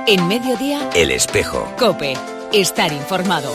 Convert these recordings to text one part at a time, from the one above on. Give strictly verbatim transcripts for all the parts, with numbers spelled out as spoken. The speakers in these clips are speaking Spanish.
En Mediodía, El Espejo. COPE. Estar informado.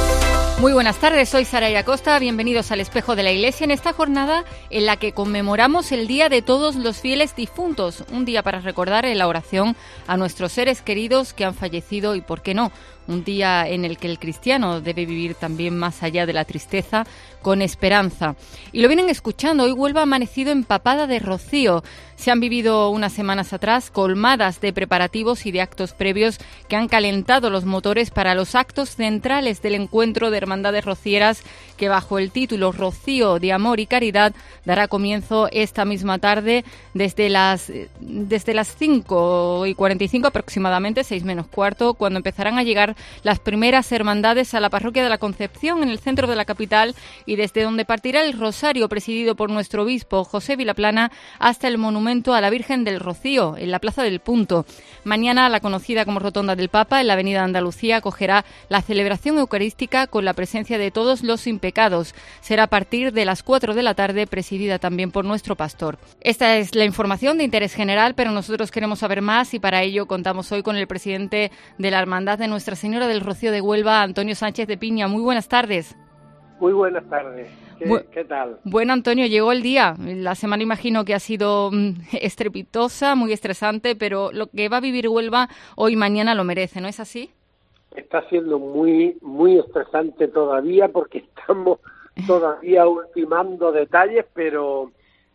Muy buenas tardes, soy Saray Acosta, bienvenidos al Espejo de la Iglesia en esta jornada en la que conmemoramos el Día de Todos los Fieles Difuntos, un día para recordar en la oración a nuestros seres queridos que han fallecido y, por qué no, un día en el que el cristiano debe vivir también más allá de la tristeza, con esperanza. Y lo vienen escuchando, hoy Huelva ha amanecido empapada de rocío. Se han vivido unas semanas atrás colmadas de preparativos y de actos previos que han calentado los motores para los actos centrales del encuentro de hermandades rocieras que, bajo el título Rocío de Amor y Caridad, dará comienzo esta misma tarde desde las desde las cinco y cuarenta y cinco aproximadamente, seis menos cuarto, cuando empezarán a llegar las primeras hermandades a la parroquia de la Concepción en el centro de la capital y desde donde partirá el rosario presidido por nuestro obispo José Vilaplana hasta el monumento a la Virgen del Rocío en la Plaza del Punto. Mañana la conocida como Rotonda del Papa en la Avenida Andalucía acogerá la celebración eucarística con la presencia de todos los impecados. Será a partir de las cuatro de la tarde, presidida también por nuestro pastor. Esta es la información de interés general, pero nosotros queremos saber más y para ello contamos hoy con el presidente de la Hermandad de Nuestra Señora del Rocío de Huelva, Antonio Sánchez de Piña. Muy buenas tardes. Muy buenas tardes. ¿Qué, Bu- ¿qué tal? Bueno, Antonio, llegó el día. La semana imagino que ha sido mm, estrepitosa, muy estresante, pero lo que va a vivir Huelva hoy y mañana lo merece, ¿no es así? Está siendo muy muy estresante todavía porque estamos todavía ultimando detalles, pero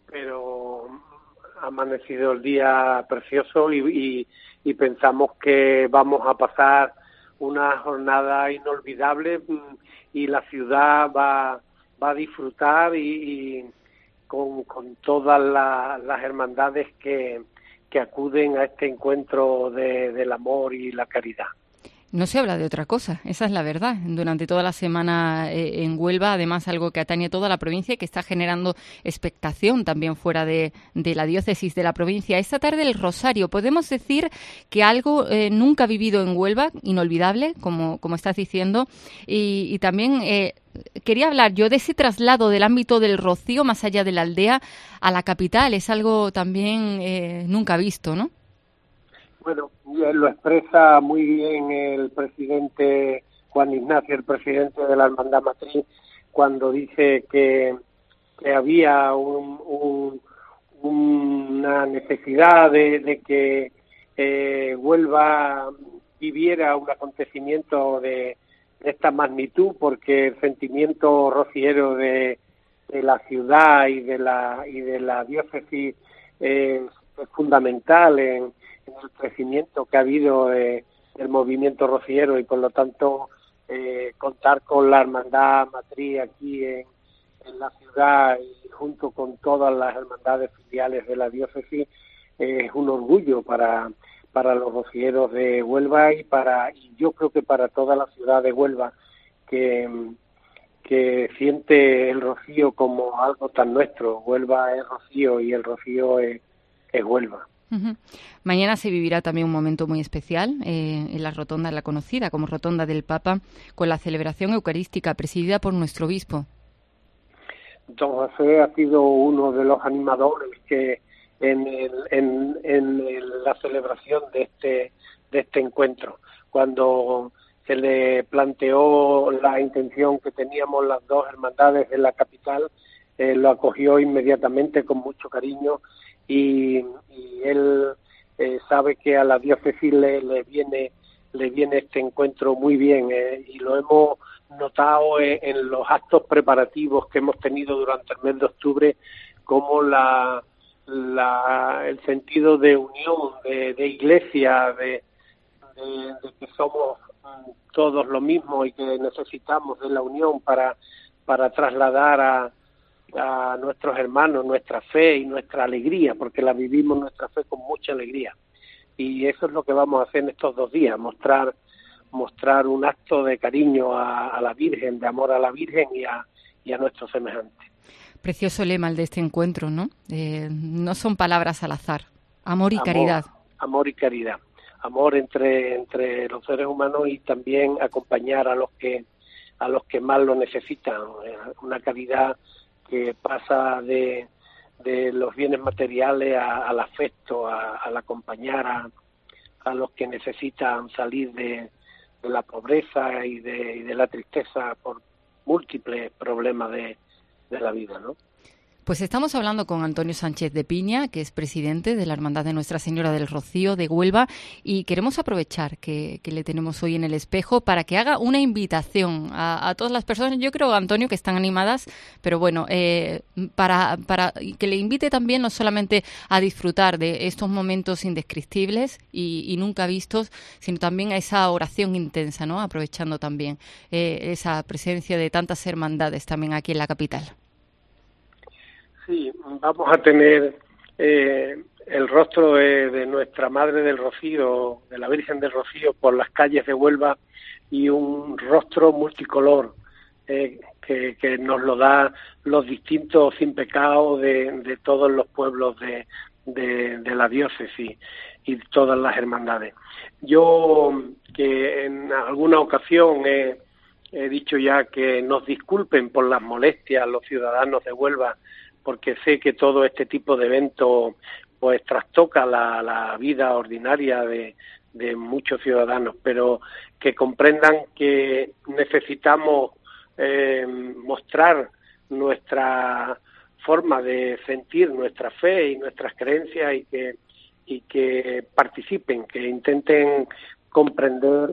pero ha amanecido el día precioso y, y, y pensamos que vamos a pasar una jornada inolvidable y la ciudad va va a disfrutar y, y con, con todas la, las hermandades que, que acuden a este encuentro de, del amor y la caridad. No se habla de otra cosa, esa es la verdad. Durante toda la semana eh, en Huelva, además algo que atañe a toda la provincia y que está generando expectación también fuera de, de la diócesis de la provincia. Esta tarde el Rosario, podemos decir que algo eh, nunca vivido en Huelva, inolvidable, como, como estás diciendo, y, y también eh, quería hablar yo de ese traslado del ámbito del Rocío más allá de la aldea a la capital. Es algo también eh, nunca visto, ¿no? Bueno, lo expresa muy bien el presidente Juan Ignacio, el presidente de la Hermandad Matriz, cuando dice que, que había un, un, una necesidad de, de que eh, Huelva viviera un acontecimiento de, de esta magnitud, porque el sentimiento rociero de, de la ciudad y de la y de la diócesis eh, es fundamental en el crecimiento que ha habido eh, del movimiento rociero y por lo tanto eh, contar con la hermandad matriz aquí en, en la ciudad y junto con todas las hermandades filiales de la diócesis eh, es un orgullo para para los rocieros de Huelva y para y yo creo que para toda la ciudad de Huelva que que siente el rocío como algo tan nuestro. Huelva es rocío y el rocío es, es Huelva. Uh-huh. Mañana se vivirá también un momento muy especial eh, en la rotonda, la conocida como Rotonda del Papa, con la celebración eucarística presidida por nuestro obispo. Don José ha sido uno de los animadores que en, el, en, en el, la celebración de este de este encuentro, cuando se le planteó la intención que teníamos las dos hermandades de la capital, eh, lo acogió inmediatamente con mucho cariño. Y, y él eh, sabe que a la diócesis le, le viene le viene este encuentro muy bien eh, y lo hemos notado en, en los actos preparativos que hemos tenido durante el mes de octubre, como la, la el sentido de unión, de, de iglesia, de, de, de que somos todos lo mismo y que necesitamos de la unión para para trasladar a a nuestros hermanos nuestra fe y nuestra alegría, porque la vivimos nuestra fe con mucha alegría, y eso es lo que vamos a hacer en estos dos días, mostrar mostrar un acto de cariño a, a la Virgen, de amor a la Virgen y a, y a nuestros semejantes. Precioso lema el de este encuentro, ¿no? Eh, no son palabras al azar, amor y amor, caridad. Amor y caridad, amor entre entre los seres humanos y también acompañar a los que a los que más lo necesitan, una caridad que pasa de, de los bienes materiales a, al afecto, a, al acompañar a, a los que necesitan salir de, de la pobreza y de, y de la tristeza por múltiples problemas de, de la vida, ¿no? Pues estamos hablando con Antonio Sánchez de Piña, que es presidente de la Hermandad de Nuestra Señora del Rocío de Huelva, y queremos aprovechar que, que le tenemos hoy en el espejo para que haga una invitación a, a todas las personas, yo creo, Antonio, que están animadas, pero bueno, eh, para, para que le invite también no solamente a disfrutar de estos momentos indescriptibles y, y nunca vistos, sino también a esa oración intensa, ¿no? Aprovechando también eh, esa presencia de tantas hermandades también aquí en la capital. Sí, vamos a tener eh, el rostro de, de nuestra Madre del Rocío, de la Virgen del Rocío, por las calles de Huelva, y un rostro multicolor eh, que, que nos lo da los distintos sin pecado de, de todos los pueblos de, de, de la diócesis y todas las hermandades. Yo, que en alguna ocasión he, he dicho ya que nos disculpen por las molestias los ciudadanos de Huelva, porque sé que todo este tipo de eventos pues trastoca la, la vida ordinaria de, de muchos ciudadanos, pero que comprendan que necesitamos eh, mostrar nuestra forma de sentir nuestra fe y nuestras creencias, y que y que participen, que intenten comprender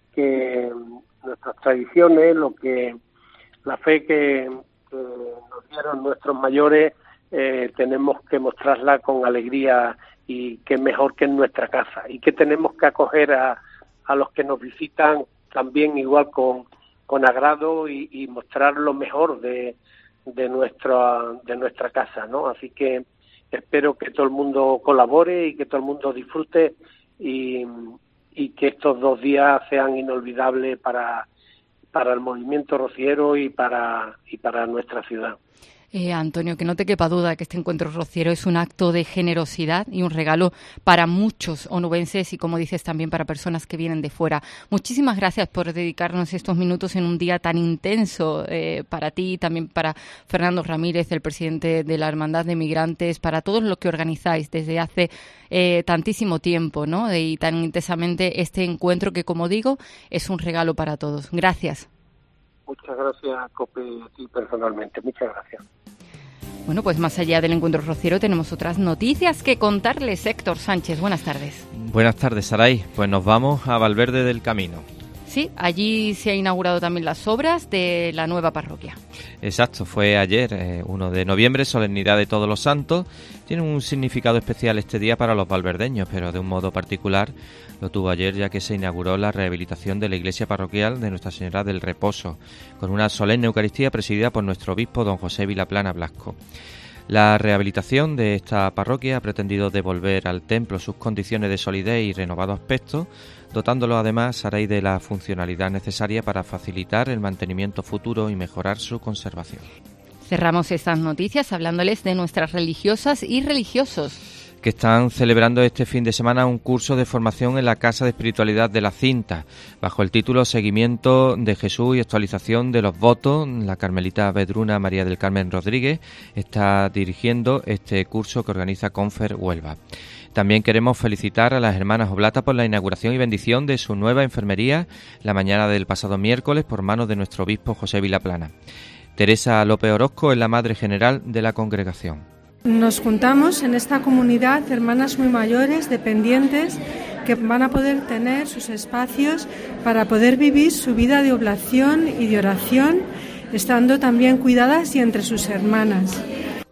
que nuestras tradiciones, lo que la fe que que nos dieron nuestros mayores, eh, tenemos que mostrarla con alegría, y que mejor que en nuestra casa, y que tenemos que acoger a, a los que nos visitan también igual con, con agrado, y, y mostrar lo mejor de, de, nuestra, de nuestra casa, ¿no? Así que espero que todo el mundo colabore y que todo el mundo disfrute, y, y que estos dos días sean inolvidables para para el movimiento rociero y para y para nuestra ciudad. Eh, Antonio, que no te quepa duda que este encuentro rociero es un acto de generosidad y un regalo para muchos onubenses y, como dices, también para personas que vienen de fuera. Muchísimas gracias por dedicarnos estos minutos en un día tan intenso eh, para ti, también para Fernando Ramírez, el presidente de la Hermandad de Migrantes, para todos los que organizáis desde hace eh, tantísimo tiempo, ¿no? Y tan intensamente este encuentro que, como digo, es un regalo para todos. Gracias. Muchas gracias, Cope, y a ti personalmente. Muchas gracias. Bueno, pues más allá del encuentro rociero tenemos otras noticias que contarles. Héctor Sánchez, buenas tardes. Buenas tardes, Saray. Pues nos vamos a Valverde del Camino. Sí, allí se han inaugurado también las obras de la nueva parroquia. Exacto, fue ayer, eh, uno de noviembre, solemnidad de Todos los Santos. Tiene un significado especial este día para los valverdeños, pero de un modo particular lo tuvo ayer, ya que se inauguró la rehabilitación de la iglesia parroquial de Nuestra Señora del Reposo, con una solemne Eucaristía presidida por nuestro obispo, don José Vilaplana Blasco. La rehabilitación de esta parroquia ha pretendido devolver al templo sus condiciones de solidez y renovado aspecto, dotándolo además a raíz de la funcionalidad necesaria para facilitar el mantenimiento futuro y mejorar su conservación. Cerramos estas noticias hablándoles de nuestras religiosas y religiosos, que están celebrando este fin de semana un curso de formación en la Casa de Espiritualidad de la Cinta, bajo el título Seguimiento de Jesús y actualización de los votos. La carmelita vedruna María del Carmen Rodríguez está dirigiendo este curso que organiza Confer Huelva. También queremos felicitar a las hermanas Oblata por la inauguración y bendición de su nueva enfermería la mañana del pasado miércoles por manos de nuestro obispo José Vilaplana. Teresa López Orozco es la madre general de la congregación. Nos juntamos en esta comunidad hermanas muy mayores, dependientes, que van a poder tener sus espacios para poder vivir su vida de oblación y de oración, estando también cuidadas y entre sus hermanas.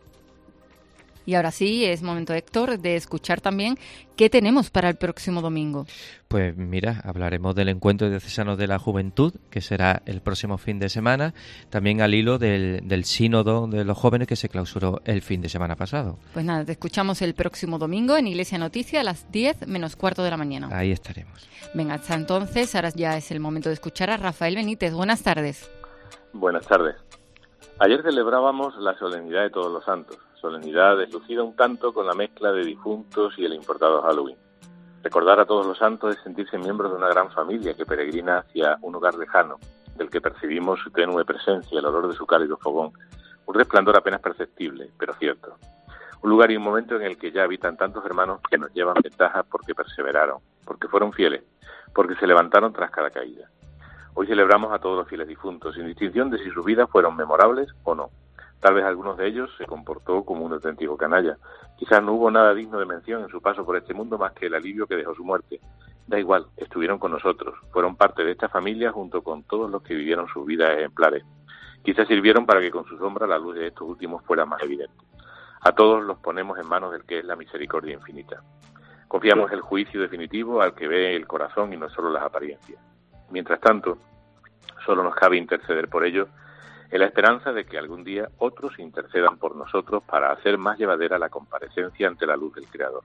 Y ahora sí, es momento, Héctor, de escuchar también qué tenemos para el próximo domingo. Pues mira, hablaremos del encuentro diocesano de la juventud, que será el próximo fin de semana, también al hilo del, del sínodo de los jóvenes que se clausuró el fin de semana pasado. Pues nada, te escuchamos el próximo domingo en Iglesia Noticia a las diez menos cuarto de la mañana. Ahí estaremos. Venga, hasta entonces, ahora ya es el momento de escuchar a Rafael Benítez. Buenas tardes. Buenas tardes. Ayer celebrábamos la solemnidad de Todos los Santos, solemnidad deslucida un tanto con la mezcla de difuntos y el importado Halloween. Recordar a Todos los Santos es sentirse miembros de una gran familia que peregrina hacia un hogar lejano, del que percibimos su tenue presencia, el olor de su cálido fogón, un resplandor apenas perceptible, pero cierto. Un lugar y un momento en el que ya habitan tantos hermanos que nos llevan ventajas porque perseveraron, porque fueron fieles, porque se levantaron tras cada caída. Hoy celebramos a todos los fieles difuntos, sin distinción de si sus vidas fueron memorables o no. Tal vez algunos de ellos se comportó como un auténtico canalla. Quizás no hubo nada digno de mención en su paso por este mundo más que el alivio que dejó su muerte. Da igual, estuvieron con nosotros, fueron parte de esta familia junto con todos los que vivieron sus vidas ejemplares. Quizás sirvieron para que con su sombra la luz de estos últimos fuera más evidente. A todos los ponemos en manos del que es la misericordia infinita. Confiamos en el juicio definitivo al que ve el corazón y no solo las apariencias. Mientras tanto, solo nos cabe interceder por ellos en la esperanza de que algún día otros intercedan por nosotros para hacer más llevadera la comparecencia ante la luz del Creador.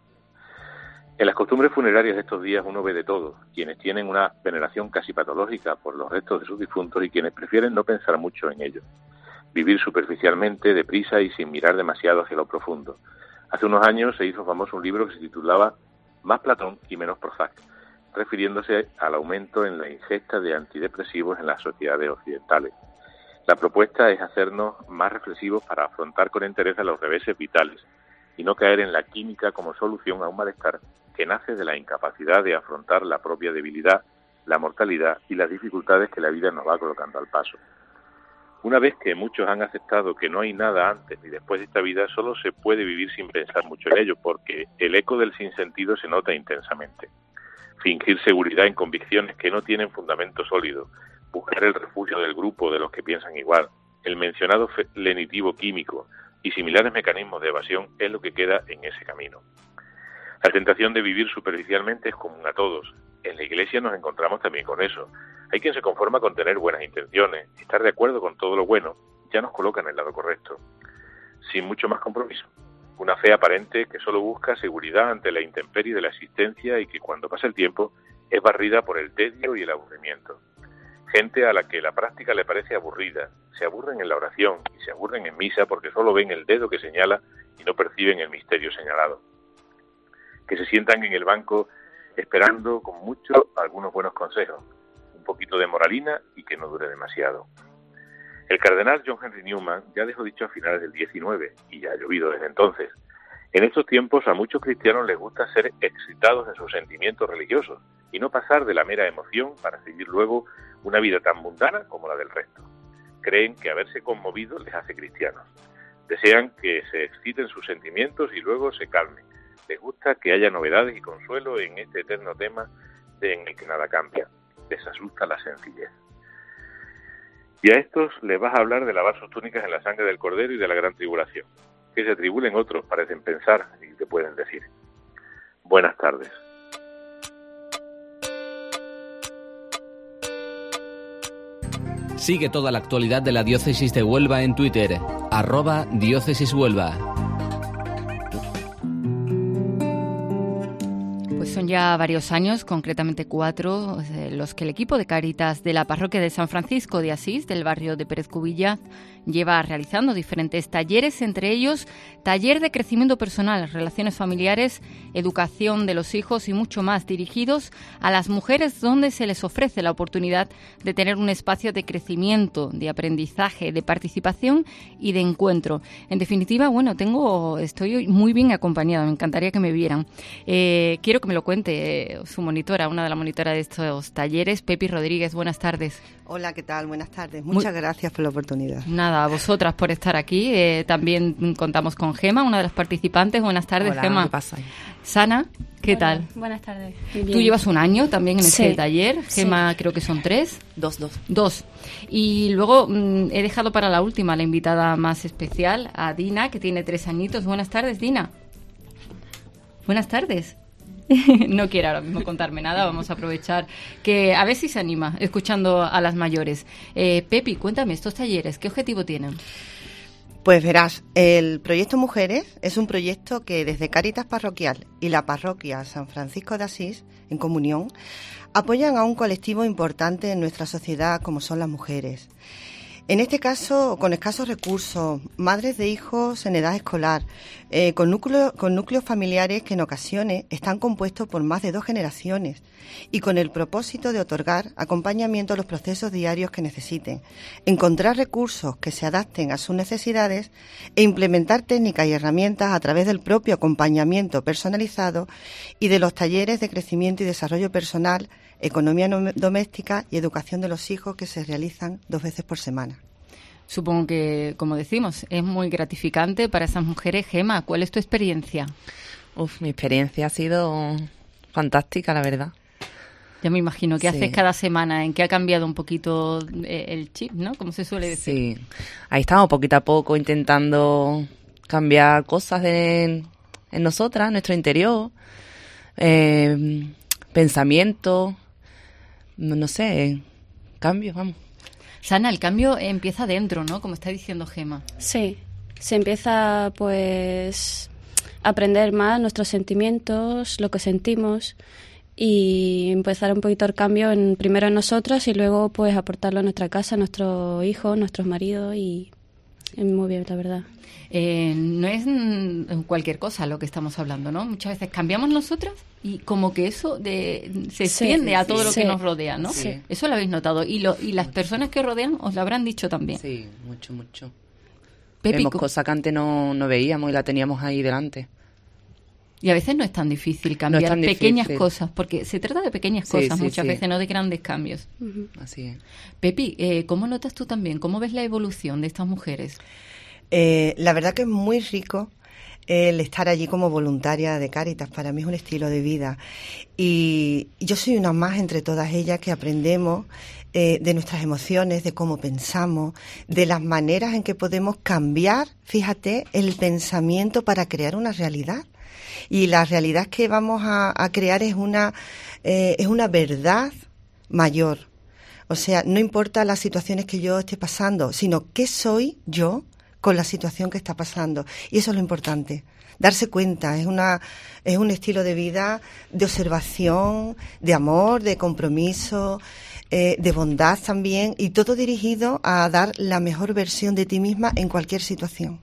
En las costumbres funerarias de estos días uno ve de todo, quienes tienen una veneración casi patológica por los restos de sus difuntos y quienes prefieren no pensar mucho en ello, vivir superficialmente, deprisa y sin mirar demasiado hacia lo profundo. Hace unos años se hizo famoso un libro que se titulaba Más Platón y menos Prozac, refiriéndose al aumento en la ingesta de antidepresivos en las sociedades occidentales. La propuesta es hacernos más reflexivos para afrontar con entereza los reveses vitales y no caer en la química como solución a un malestar que nace de la incapacidad de afrontar la propia debilidad, la mortalidad y las dificultades que la vida nos va colocando al paso. Una vez que muchos han aceptado que no hay nada antes ni después de esta vida, solo se puede vivir sin pensar mucho en ello, porque el eco del sinsentido se nota intensamente. Fingir seguridad en convicciones que no tienen fundamento sólido, buscar el refugio del grupo de los que piensan igual, el mencionado lenitivo químico y similares mecanismos de evasión es lo que queda en ese camino. La tentación de vivir superficialmente es común a todos. En la Iglesia nos encontramos también con eso. Hay quien se conforma con tener buenas intenciones, estar de acuerdo con todo lo bueno, ya nos coloca en el lado correcto, sin mucho más compromiso. Una fe aparente que solo busca seguridad ante la intemperie de la existencia y que cuando pasa el tiempo es barrida por el tedio y el aburrimiento. Gente a la que la práctica le parece aburrida, se aburren en la oración y se aburren en misa porque solo ven el dedo que señala y no perciben el misterio señalado. Que se sientan en el banco esperando con mucho algunos buenos consejos, un poquito de moralina y que no dure demasiado. El cardenal John Henry Newman ya dejó dicho a finales del diecinueve, y ya ha llovido desde entonces. En estos tiempos a muchos cristianos les gusta ser excitados en sus sentimientos religiosos y no pasar de la mera emoción para seguir luego una vida tan mundana como la del resto. Creen que haberse conmovido les hace cristianos. Desean que se exciten sus sentimientos y luego se calmen. Les gusta que haya novedades y consuelo en este eterno tema en el que nada cambia. Les asusta la sencillez. Y a estos les vas a hablar de lavar sus túnicas en la sangre del Cordero y de la gran tribulación. Que se atribulen otros, parecen pensar y te pueden decir. Buenas tardes. Sigue toda la actualidad de la Diócesis de Huelva en Twitter, arroba Diócesis Huelva. Son ya varios años, concretamente cuatro, los que el equipo de Cáritas de la parroquia de San Francisco de Asís, del barrio de Pérez Cubilla, lleva realizando diferentes talleres, entre ellos taller de crecimiento personal, relaciones familiares, educación de los hijos y mucho más, dirigidos a las mujeres, donde se les ofrece la oportunidad de tener un espacio de crecimiento, de aprendizaje, de participación y de encuentro. En definitiva, bueno, tengo, estoy muy bien acompañada, me encantaría que me vieran. Eh, quiero que me lo cuente eh, su monitora, una de las monitoras de estos talleres, Pepi Rodríguez. Buenas tardes. Hola, ¿qué tal? Buenas tardes. Muchas muy... gracias por la oportunidad. Nada, a vosotras por estar aquí. Eh, también contamos con Gema, una de las participantes. Buenas tardes, Hola, Gema. ¿Qué pasa? Sana, ¿qué Hola, tal? Buenas tardes. Tú llevas un año también en sí. este taller. Gema, sí. Creo que son tres. Dos, dos. Dos. Y luego mmm, he dejado para la última, la invitada más especial, a Dina, que tiene tres añitos. Buenas tardes, Dina. Buenas tardes. No quiere ahora mismo contarme nada, vamos a aprovechar que a ver si se anima escuchando a las mayores. Eh, Pepi, cuéntame, estos talleres, ¿qué objetivo tienen? Pues verás, el proyecto Mujeres es un proyecto que desde Cáritas Parroquial y la parroquia San Francisco de Asís, en comunión, apoyan a un colectivo importante en nuestra sociedad como son las mujeres. En este caso, con escasos recursos, madres de hijos en edad escolar, eh, con, núcleo, con núcleos familiares que en ocasiones están compuestos por más de dos generaciones y con el propósito de otorgar acompañamiento a los procesos diarios que necesiten, encontrar recursos que se adapten a sus necesidades e implementar técnicas y herramientas a través del propio acompañamiento personalizado y de los talleres de crecimiento y desarrollo personal, economía no- doméstica y educación de los hijos que se realizan dos veces por semana. Supongo que, como decimos, es muy gratificante para esas mujeres. Gema, ¿cuál es tu experiencia? Uf, mi experiencia ha sido fantástica, la verdad. Ya me imagino, ¿qué Sí. haces cada semana? ¿En qué ha cambiado un poquito eh, el chip, ¿no? Como se suele decir. Sí, ahí estamos poquito a poco intentando cambiar cosas de, en nosotras, en nuestro interior, eh, pensamientos, no, no sé, cambios, vamos. Sana, el cambio empieza dentro, ¿no? Como está diciendo Gema. Sí, se empieza pues a aprender más nuestros sentimientos, lo que sentimos y empezar un poquito el cambio en, primero en nosotras y luego pues aportarlo a nuestra casa, a nuestros hijos, nuestros maridos y es muy bien, la verdad. Eh, no es mm, cualquier cosa lo que estamos hablando, ¿no? Muchas veces cambiamos nosotras y como que eso de, se Sí, extiende sí, a todo sí, lo sí. que nos rodea, ¿no? Sí. Eso lo habéis notado. Y, lo, y las personas que rodean os lo habrán dicho también. Sí, mucho, mucho. Pepi, Vemos co- cosas que antes no, no veíamos y la teníamos ahí delante. y a veces no es tan difícil cambiar tan pequeñas difícil. cosas, porque se trata de pequeñas Sí, cosas sí, muchas sí. veces, no de grandes cambios. Ujú. Así es. Pepi, eh, ¿cómo notas tú también? ¿Cómo ves la evolución de estas mujeres? Eh, la verdad que es muy rico el estar allí como voluntaria de Cáritas. Para mí es un estilo de vida. Y yo soy una más entre todas ellas que aprendemos eh, de nuestras emociones, de cómo pensamos, de las maneras en que podemos cambiar, fíjate, el pensamiento para crear una realidad. Y la realidad que vamos a, a crear es una, eh, es una verdad mayor. O sea, no importa las situaciones que yo esté pasando, sino qué soy yo con la situación que está pasando. Y eso es lo importante. Darse cuenta, es una es un estilo de vida de observación, de amor, de compromiso, eh, de bondad también, y todo dirigido a dar la mejor versión de ti misma en cualquier situación.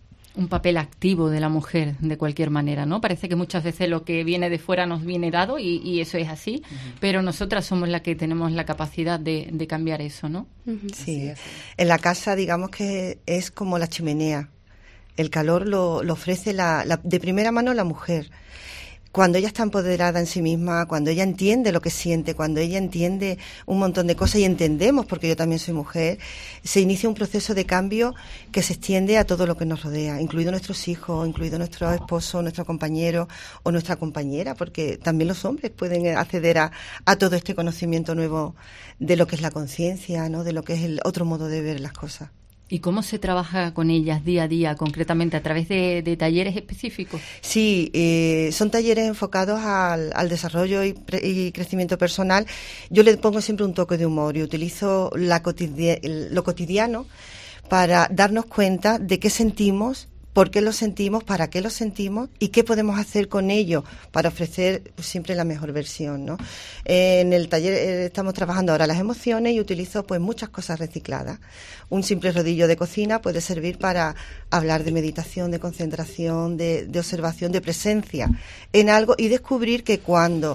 Un papel activo de la mujer, de cualquier manera, ¿no? Parece que muchas veces lo que viene de fuera nos viene dado y, y eso es así, uh-huh. pero nosotras somos las que tenemos la capacidad de, de cambiar eso, ¿no? Uh-huh. Sí, en la casa digamos que es como la chimenea. El calor lo, lo ofrece la, la, de primera mano la mujer. Cuando ella está empoderada en sí misma, cuando ella entiende lo que siente, cuando ella entiende un montón de cosas y entendemos, porque yo también soy mujer, se inicia un proceso de cambio que se extiende a todo lo que nos rodea, incluido nuestros hijos, incluido nuestro esposo, nuestro compañero o nuestra compañera, porque también los hombres pueden acceder a, a todo este conocimiento nuevo de lo que es la conciencia, ¿no? De lo que es el otro modo de ver las cosas. ¿Y cómo se trabaja con ellas día a día, concretamente, a través de, de talleres específicos? Sí, eh, son talleres enfocados al, al desarrollo y, pre, y crecimiento personal. Yo le pongo siempre un toque de humor y utilizo la cotidia- lo cotidiano para darnos cuenta de qué sentimos, por qué lo sentimos, para qué lo sentimos y qué podemos hacer con ello para ofrecer pues, siempre la mejor versión, ¿no? Eh, en el taller eh, estamos trabajando ahora las emociones y utilizo pues muchas cosas recicladas. Un simple rodillo de cocina puede servir para hablar de meditación, de concentración, de, de observación, de presencia en algo y descubrir que cuando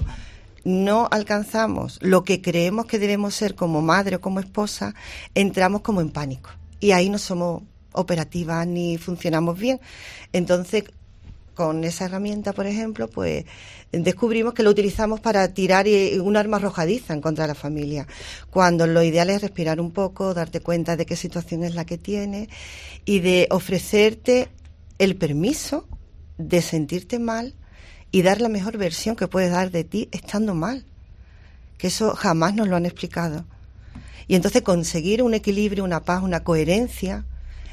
no alcanzamos lo que creemos que debemos ser como madre o como esposa, entramos como en pánico y ahí no somos operativas ni funcionamos bien. Entonces, con esa herramienta, por ejemplo, pues descubrimos que lo utilizamos para tirar un arma arrojadiza en contra de la familia, cuando lo ideal es respirar un poco, darte cuenta de qué situación es la que tienes y de ofrecerte el permiso de sentirte mal y dar la mejor versión que puedes dar de ti estando mal, que eso jamás nos lo han explicado. Y entonces conseguir un equilibrio, una paz, una coherencia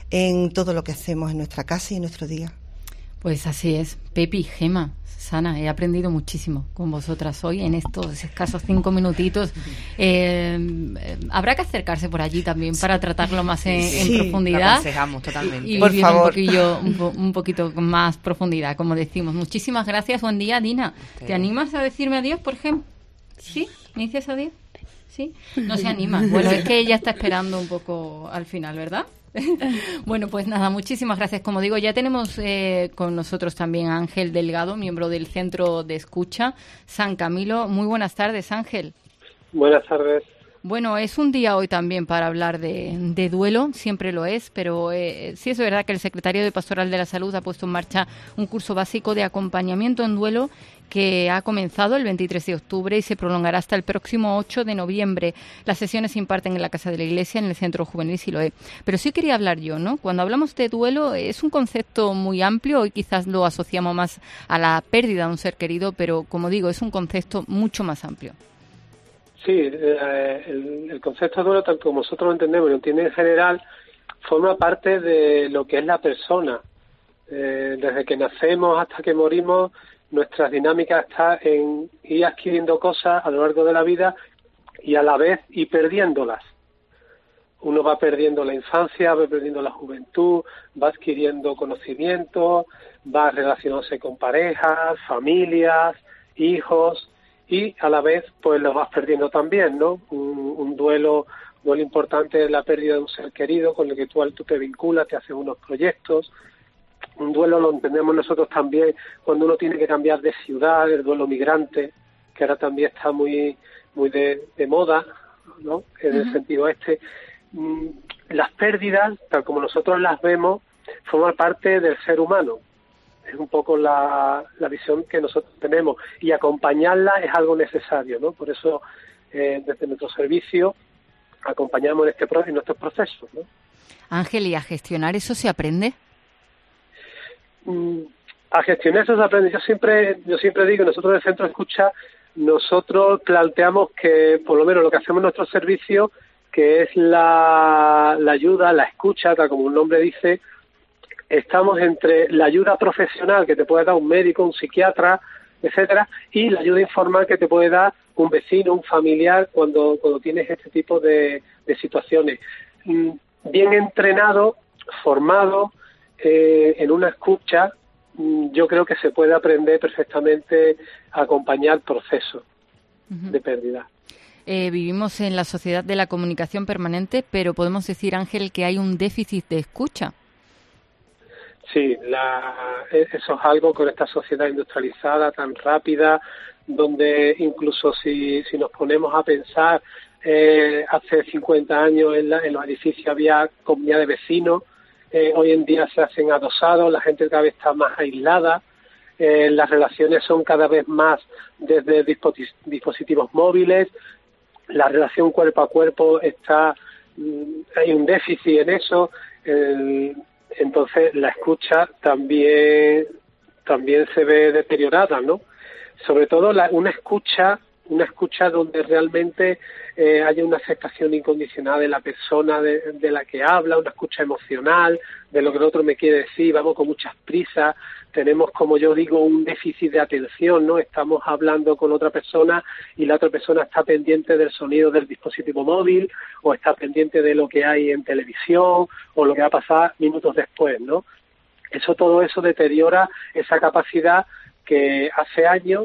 en todo lo que hacemos en nuestra casa y en nuestro día. Pues así es. Pepi, Gema, Sana, he aprendido muchísimo con vosotras hoy en estos escasos cinco minutitos. Eh, eh, habrá que acercarse por allí también para tratarlo más en, sí, en sí, profundidad. Lo aconsejamos totalmente. Y, y por favor. Un poquillo, un, po, un poquito con más profundidad, como decimos. Muchísimas gracias. Buen día, Dina. Sí. ¿Te animas a decirme adiós, por ejemplo? ¿Sí? ¿Me dices adiós? Sí, no se anima. Bueno, es que ella está esperando un poco al final, ¿verdad? Bueno, pues nada, muchísimas gracias. Como digo, ya tenemos eh, con nosotros también a Ángel Delgado, miembro del Centro de Escucha San Camilo. Muy buenas tardes, Ángel. Buenas tardes. Bueno, es un día hoy también para hablar de, de duelo, siempre lo es, pero eh, sí es verdad que el secretario de Pastoral de la Salud ha puesto en marcha un curso básico de acompañamiento en duelo que ha comenzado el veintitrés de octubre y se prolongará hasta el próximo ocho de noviembre. Las sesiones se imparten en la Casa de la Iglesia, en el Centro Juvenil Siloé. Pero sí quería hablar yo, ¿no? Cuando hablamos de duelo es un concepto muy amplio, hoy quizás lo asociamos más a la pérdida de un ser querido, pero como digo, es un concepto mucho más amplio. Sí, eh, el, el concepto de duelo, tal como nosotros lo entendemos y lo entiende en general, forma parte de lo que es la persona. Eh, desde que nacemos hasta que morimos, nuestras dinámicas están en ir adquiriendo cosas a lo largo de la vida y a la vez ir perdiéndolas. Uno va perdiendo la infancia, va perdiendo la juventud, va adquiriendo conocimientos, va relacionándose con parejas, familias, hijos, y a la vez pues lo vas perdiendo también, ¿no? Un, un duelo, duelo importante es la pérdida de un ser querido con el que tú, tú te vinculas, te haces unos proyectos. Un duelo lo entendemos nosotros también cuando uno tiene que cambiar de ciudad, el duelo migrante, que ahora también está muy muy de, de moda, ¿no? En el uh-huh. sentido este. Las pérdidas, tal como nosotros las vemos, forman parte del ser humano. Es un poco la, la visión que nosotros tenemos y acompañarla es algo necesario, ¿no? Por eso eh, desde nuestro servicio acompañamos en, este, en nuestros procesos, ¿no? Ángel, ¿y a gestionar eso se aprende? Mm, a gestionar eso se aprende. Yo siempre, yo siempre digo, nosotros del Centro de Escucha, nosotros planteamos que por lo menos lo que hacemos en nuestro servicio, que es la, la ayuda, la escucha, tal como un nombre dice, estamos entre la ayuda profesional que te puede dar un médico, un psiquiatra, etcétera, y la ayuda informal que te puede dar un vecino, un familiar, cuando, cuando tienes este tipo de, de situaciones. Bien entrenado, formado, eh, en una escucha, yo creo que se puede aprender perfectamente a acompañar procesos uh-huh. de pérdida. Eh, vivimos en la sociedad de la comunicación permanente, pero podemos decir, Ángel, que hay un déficit de escucha. Sí, la, eso es algo con esta sociedad industrializada tan rápida, donde incluso si, si nos ponemos a pensar, eh, hace cincuenta años en, la, en los edificios había comunidad de vecinos, eh, hoy en día se hacen adosados, la gente cada vez está más aislada, eh, las relaciones son cada vez más desde dispos- dispositivos móviles, la relación cuerpo a cuerpo está, hay un déficit en eso, el, entonces la escucha también también se ve deteriorada, ¿no? Sobre todo la, una escucha una escucha donde realmente eh, haya una aceptación incondicional de la persona de, de la que habla, una escucha emocional de lo que el otro me quiere decir. Vamos con muchas prisas, tenemos, como yo digo, un déficit de atención, ¿no? Estamos hablando con otra persona y la otra persona está pendiente del sonido del dispositivo móvil o está pendiente de lo que hay en televisión o lo que va a pasar minutos después, ¿no? Eso, todo eso deteriora esa capacidad que hace años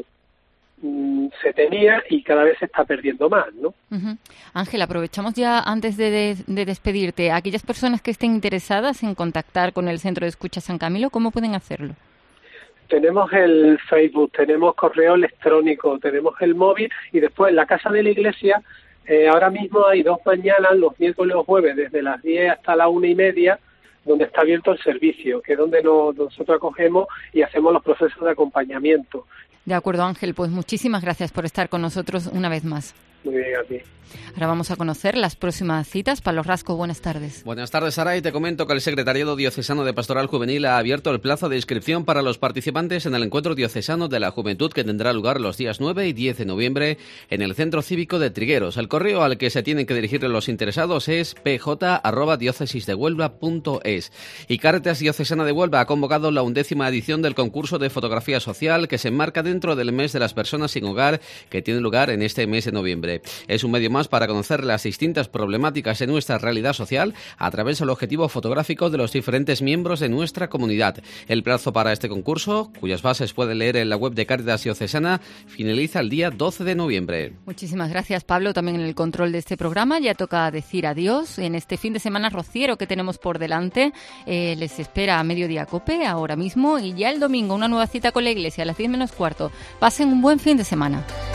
se tenía y cada vez se está perdiendo más, ¿no? Uh-huh. Ángel, aprovechamos ya antes de, de, de despedirte. Aquellas personas que estén interesadas en contactar con el Centro de Escucha San Camilo, ¿cómo pueden hacerlo? Tenemos el Facebook, tenemos correo electrónico, tenemos el móvil y después en la Casa de la Iglesia eh, ahora mismo hay dos mañanas, los miércoles y los jueves, desde las diez hasta la una y media, donde está abierto el servicio, que es donde nos, nosotros acogemos y hacemos los procesos de acompañamiento. De acuerdo, Ángel, pues muchísimas gracias por estar con nosotros una vez más. Muy bien, a ti. Ahora vamos a conocer las próximas citas. Pablo Rasco, buenas tardes. Buenas tardes, Sara, y te comento que el Secretariado Diocesano de Pastoral Juvenil ha abierto el plazo de inscripción para los participantes en el Encuentro Diocesano de la Juventud que tendrá lugar los días nueve y diez de noviembre en el Centro Cívico de Trigueros. El correo al que se tienen que dirigir los interesados es p j arroba diócesis de huelva punto es. Y Cáritas Diocesana de Huelva ha convocado la undécima edición del concurso de fotografía social que se enmarca dentro del mes de las personas sin hogar que tiene lugar en este mes de noviembre. doce. Es un medio más para conocer las distintas problemáticas en nuestra realidad social a través del objetivo fotográfico de los diferentes miembros de nuestra comunidad. El plazo para este concurso, cuyas bases pueden leer en la web de Cáritas Diocesana, finaliza el día doce de noviembre. Muchísimas gracias, Pablo, también en el control de este programa. Ya toca decir adiós en este fin de semana rociero que tenemos por delante. Eh, les espera a mediodía COPE ahora mismo y ya el domingo una nueva cita con la Iglesia a las diez menos cuarto. Pasen un buen fin de semana.